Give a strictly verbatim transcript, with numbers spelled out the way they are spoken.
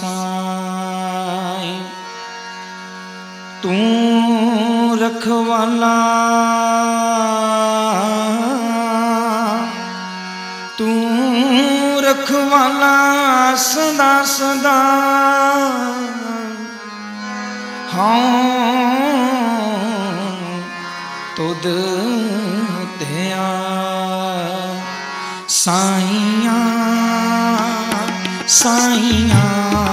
साईं तू रखवाला तू रखवाला सदा सदा हाँ तुद दिया साईया साईया